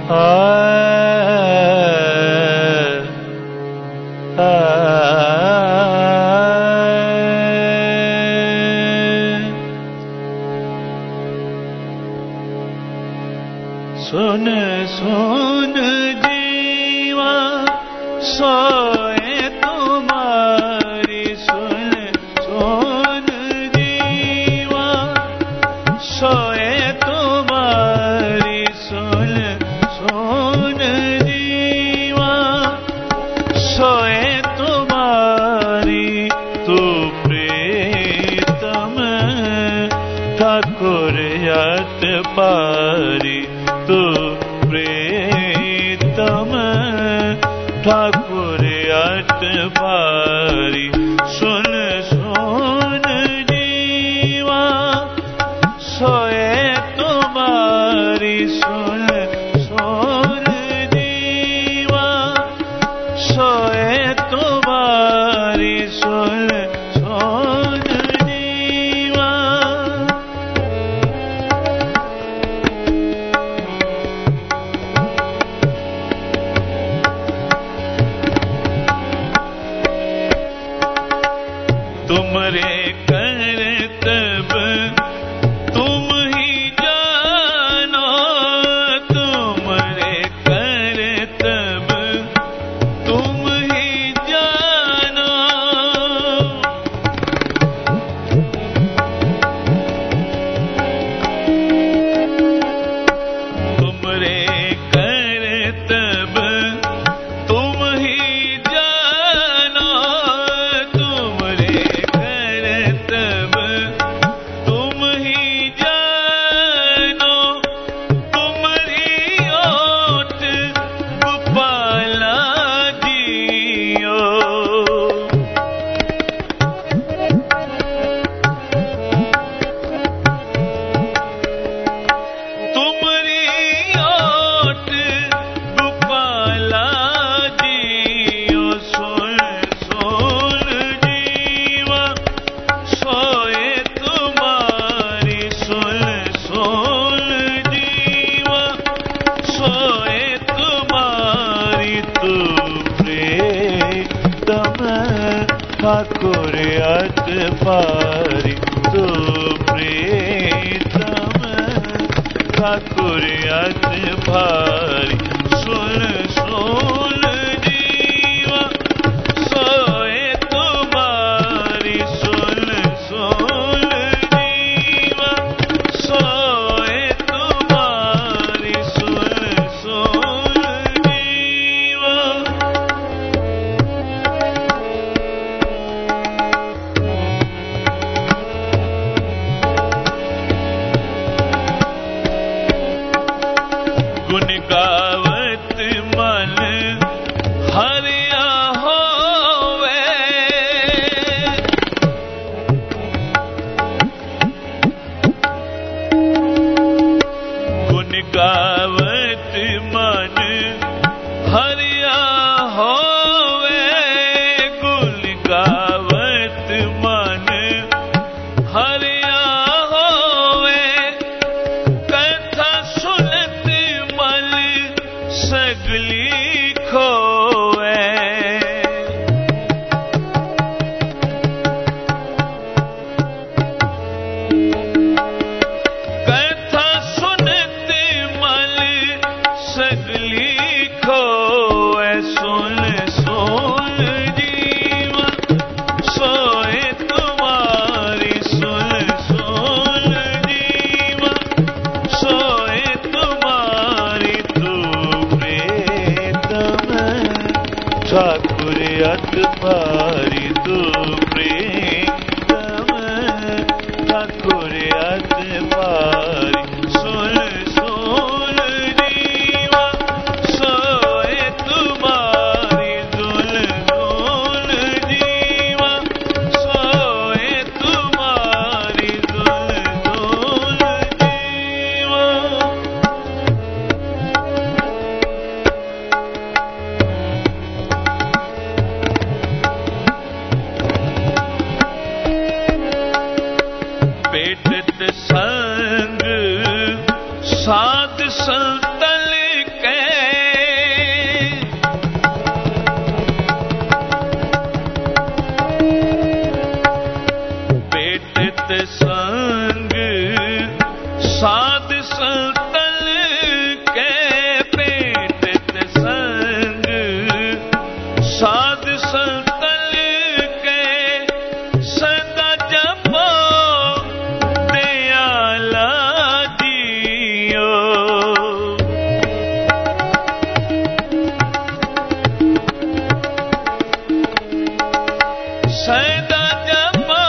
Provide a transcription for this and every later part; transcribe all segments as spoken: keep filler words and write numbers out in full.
सुन सुन जीवा सोए तुम्हारी, सुन सुन जीवा सोए तुम्हारी, सुन सुन जीवा सोए तुम्हारी। तू प्रीतम ठाकुर यत पारी, तू प्रीतम ठाकुर यत पारी। सुन सुन जीवा सोए तुम्हारी, सुन सुन जीवा सोए तुम्हारी, सुन सुन जीवा। तुमरे करतब तुम ही जानो, तुमरे करतब तुम ही जानो। तुमरे करतब तुम ही जानो, तुमरे करतब तुम ही जानो। तुमरी ओट गोपाला जियो, तुमरी ओट गोपाला जियो। सुन सुन जीवा सोए तुम्हारी, सुन सुन जीवा सोए तुम्हारी। तू प्रीतम ठाकुर यत पारी, तू प्रीतम ठाकुर यत पारी। सुन सुन जीवा सोए तुम्हारी, सुन सुन जीवा सोए तुम्हारी, सुन सुन जीवा। गुण गावत मन हरिया होवे, गुण गावत मन हरिया होवे, गुण गावत मन हरिया होवे। कथा सुनत मल सगली खोवे, कथा सुनत मल सगली खोवे। सुन सुन जीवा सोए तुम्हारी, सुन सुन जीवा सोए तुम्हारी। तू प्रीतम ठाकुर यत पारी, तू प्रीतम ठाकुर यत पारी। सुन सुन जीवा सोए तुम्हारी, दुल दुल जीवा सोए तुम्हारी, दुल दुल जीवा। पेटत संग साध संतल के, साध संतन के पेट ते संग, साध संतन के सदा जपो दयाला जियो। सदा जपो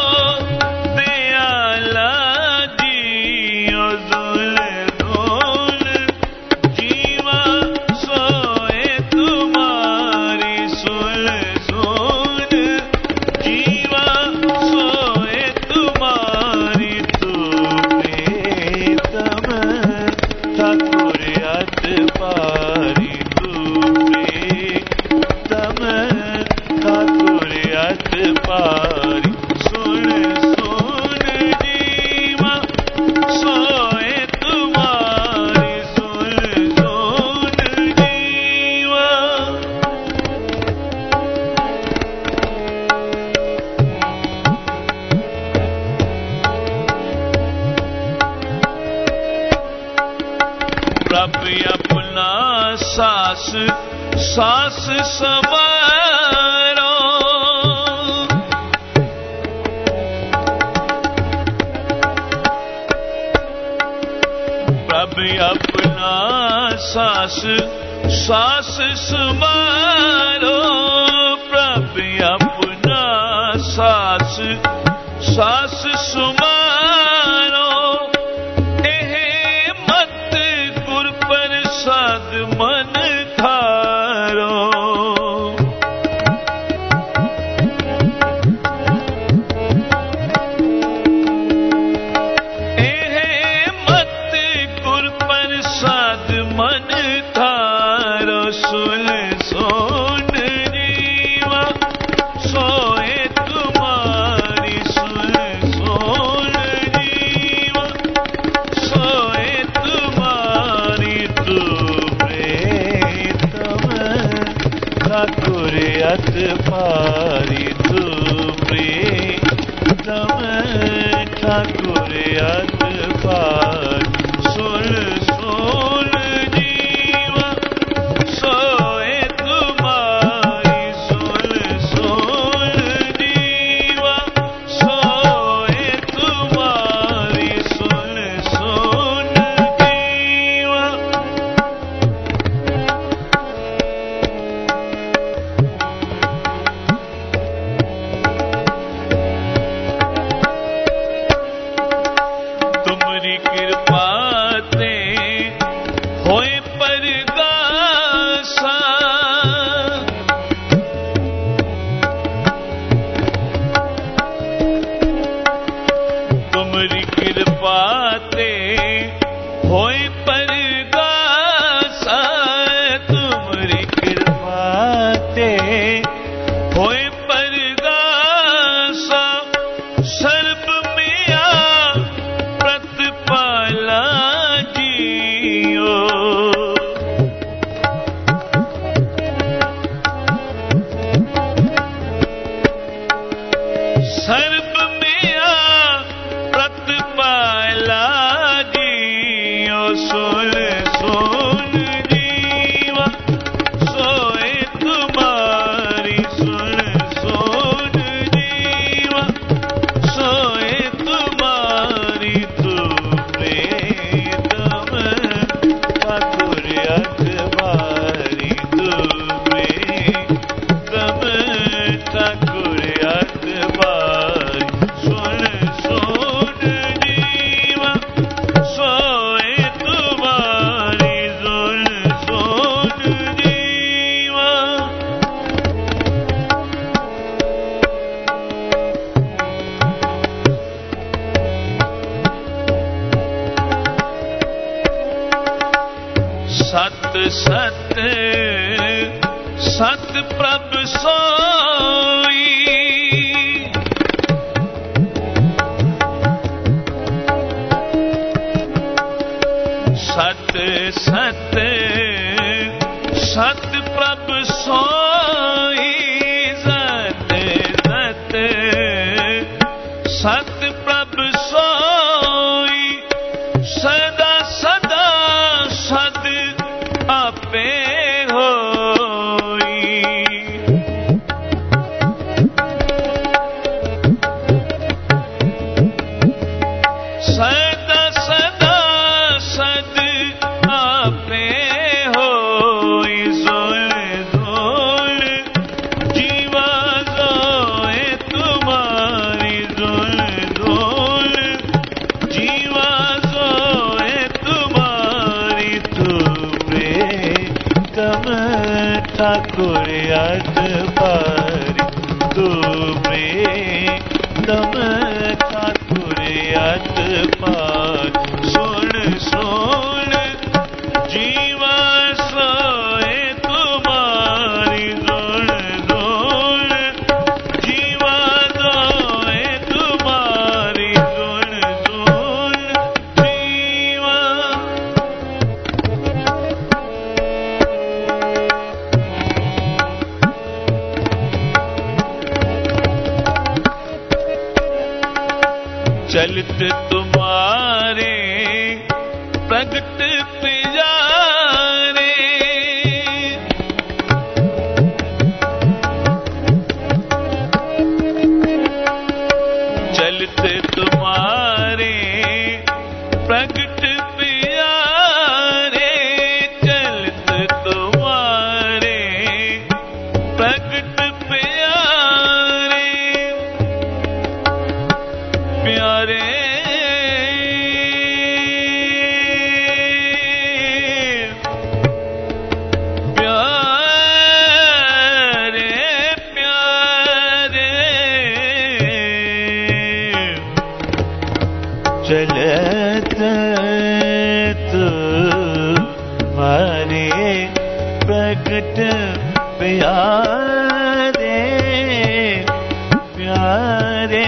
दयाला जियो। जुल धूल जीवा सोए तुम्हारी, सुल सुन जीवा सोए तुम्हारी। तू प्रीतम ठाकुर अत पारी, तू प्रीतम ठाकुर अत पारी। सुन सुन जीवा सोए तुम्हारी, सुन सुन जीवा। प्रभु अपना सास सास सवारो, प्रभु अपना सास सास सवारो, प्रभु अपना सास सास सुमारो। एह मत गुर प्रसाद मन थारो, एह मत गुर प्रसाद मन थारो। सुन सोन जीवा सोए तुम्हारी, सुन सोन जीवा सोए तुम्हारी। तू प्रीतम ठाकुर अत पारी, तू प्रीतम ठाकुर अत पारी। सुन सुन जीवा सोए तुम्हारी, सुन सुन जीवा सोए तुम्हारी। सुन सुन जीवा। तुमरी कृपा ते होए परगासा, तुमरी कृपा ते होए परगासा, तुमरी कृपा ते होए परगासा। सर्ब मिया प्रतिपाला जियो, सर्ब मिया प्रतिपाला जियो। सुन सुन जीवा सोए तुम्हारी, सुन सुन जीवा सोए तुम्हारी। तू प्रीतम ठाकुर अत पारी, तू प्रीतम ठाकुर अत पारी। सुन सुन जीवा सोए तुम्हारी, सुन सुन जीवा। सत सत सत प्रभ सोई, सत सत सत प्रभ सोई, सत सत सत प्रभ सोई। बारी तू प्रीतम ठाकुर अत पार सुन सुन जीवा सोए तुम्हारी सुन सुन जीवा सोए तुम्हारी सुन सुन जीवा चलित तुम्हारे प्रगट प्यारे चलित तुम्हारे प्रगट प्यारे चलित तुम्हारे प्रगट प्यारे प्यारे चलत तुम्हारे प्रगट प्यारे प्यारे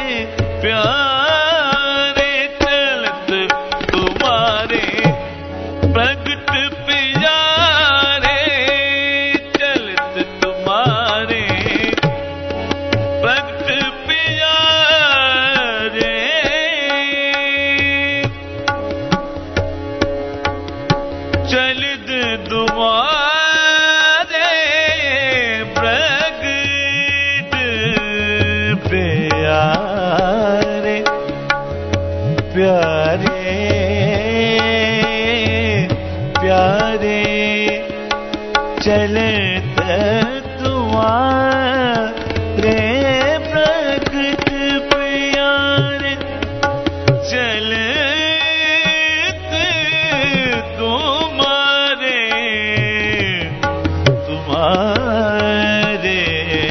प्यारे चलत तुम्हारे प्रगट प्यारे चलत तुम्हारे प्रगट प्यारे चलित तुम्हारे प्रगट प्यारे प्यारे प्यारे चलित तुम्हारे प्रगट प्यारे चलित तुम्हारे तुम्हारे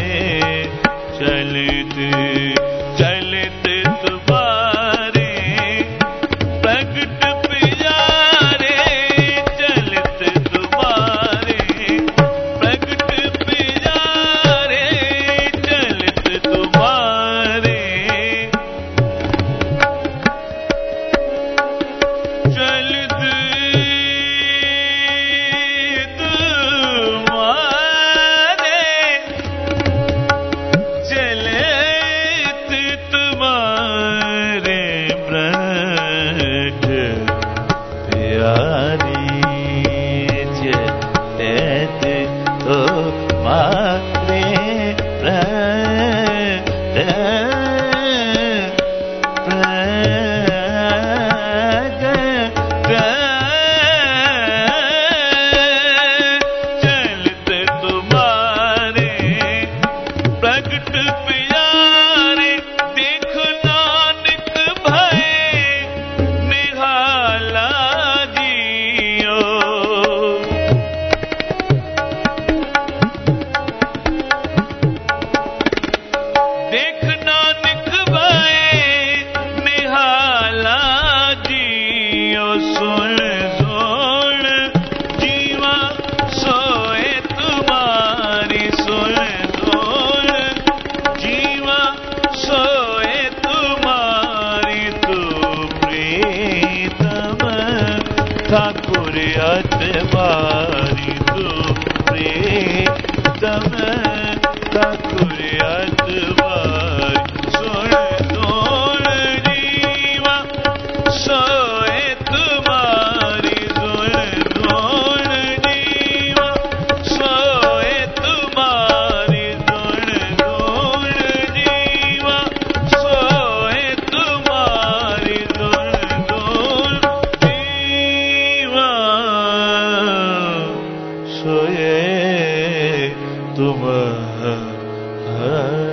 चलित चलित तुम्हारे प्रगट प्यारे चलित तुम्हारे प्रगट प्यारे चलित तुम्हारे चलित ठाकुर अत बारी तू प्रीतम ठाकुर अत बारी सुन सुन जीवा सोए तुम्हारी सुन सुन जीवा सोए तुम्हारी सुन सुन जीवा सोए तुम्हारी सुन सुन जीवा सोए तुम